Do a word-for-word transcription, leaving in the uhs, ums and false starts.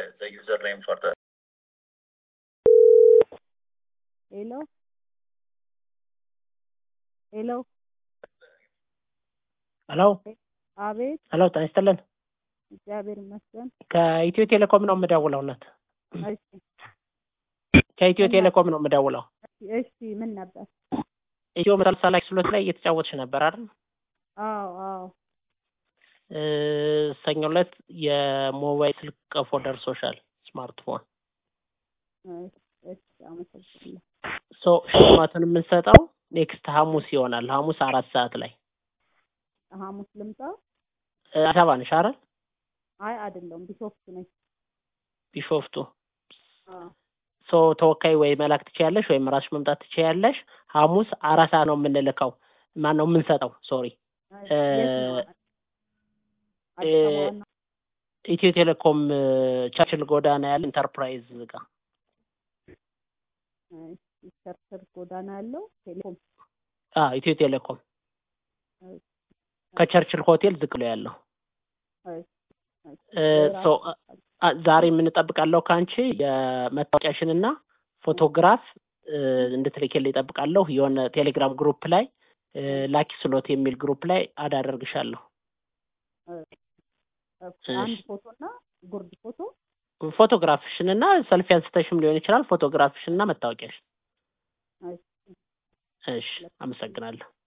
the, the username for the hello hello hello አቤት hello ታስተለን እግዚአብሔር ይመስገን ከኢትዮ ቴሌኮም ነው የምደውለው እናት እሺ ከኢትዮ ቴሌኮም ነው የምደውለው እሺ ምን ነበር ኢትዮ መሰልሰላክ ስሎት ላይ እየተጫወትሽ ነበር አይደል አዎ አዎ ሰኞ ዕለት የሞባይል ስልክ ቀፎ ደርሶሻል ስማርትፎን እሺ አመሰግናለሁ ሶ ሽልማቱን የምንሰጠው ኔክስት ሐሙስ ይሆናል ሐሙስ አራት ሰዓት ላይ ሐሙስ ልምጣ አዳባ ነሽ አይደል አይ አይደለም ቢሾፍቱ ነኝ ቢሾፍቱ አዎ ሶ ተወካይ ወይ መላክ ትችያለሽ ወይ ራስሽ መምጣት ትችያለሽ ሐሙስ አራት ሰዓት ነው የምንልከው ማን ነው የምንሰጠው ሶሪ ኢትዮ ቴሌኮም ቻርችል ጎዳና ያለ ኢንተርፕራይዝ ጋር ቻርችል ጎዳና ያለው ቴሌኮም አ ኢትዮ ቴሌኮም ከቸርችል ሆቴል ዝቅ ብሎ ያለው ሶ ዛሬ የምንጠብቃለው ካንቺ የመታወቂያሽንና ፎቶግራፍ እንድትልኪልኝ እጠብቃለሁ የሆነ ቴሌግራም ግሩፕ ላይ ላኪ ስሎት የሚል ግሩፕ ላይ አድ አደርግሻለሁ አንድ ፎቶና ጉርድ ፎቶ ፎቶግራፍሽንና ሰልፊ አንስተሽም ሊሆን ይችላል ፎቶግራፍሽንና መታወቂያሽ እሺ አመሰግናለሁ